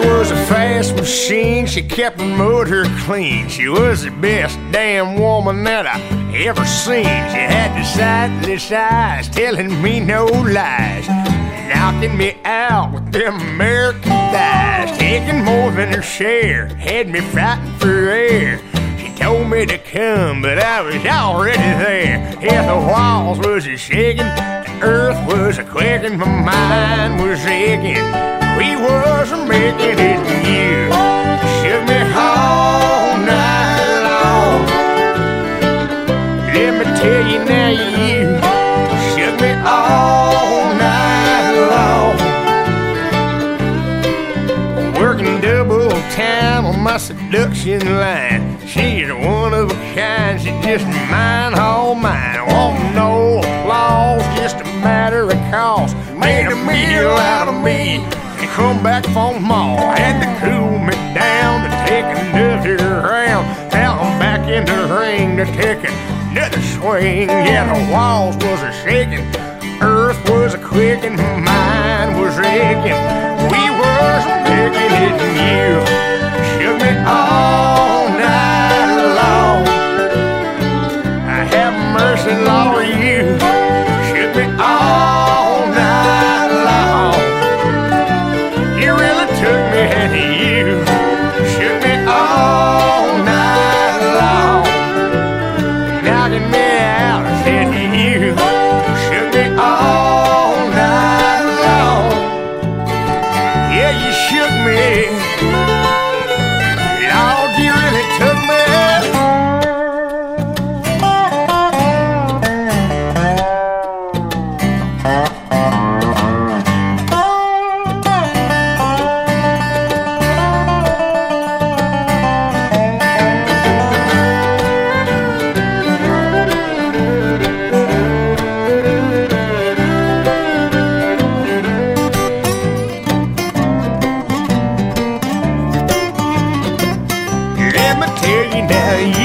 was a fast machine, she kept her motor clean. She was the best damn woman that I ever seen. She had the sightless eyes telling me no lies, knocking me out with them American thighs, taking more than her share, had me fighting for air. She told me to come, but I was already there. Yeah, the walls was a-shaking, the earth was a-quaking, my mind was aching. We wasn't making it, and you shook me all night long. Let me tell you now, you shook me all night long. Working double time on my seduction line. She's one of a kind, she just mine, all mine. Want no applause, just a matter of cost. Made a meal out of me and come back from mall. Had to cool me down to take another round. Now I'm back in the ring to take another swing. Yeah, the walls was a-shaking, earth was a-quaking, my mind was aching. We was making it, and you shook me all night long. I have mercy, Lord, you shook me all night long. You really took me, and you shook me all night long. Knocking me out, I said you shook me all night long. Yeah, you shook me. Lord, you really took me. Tell you now,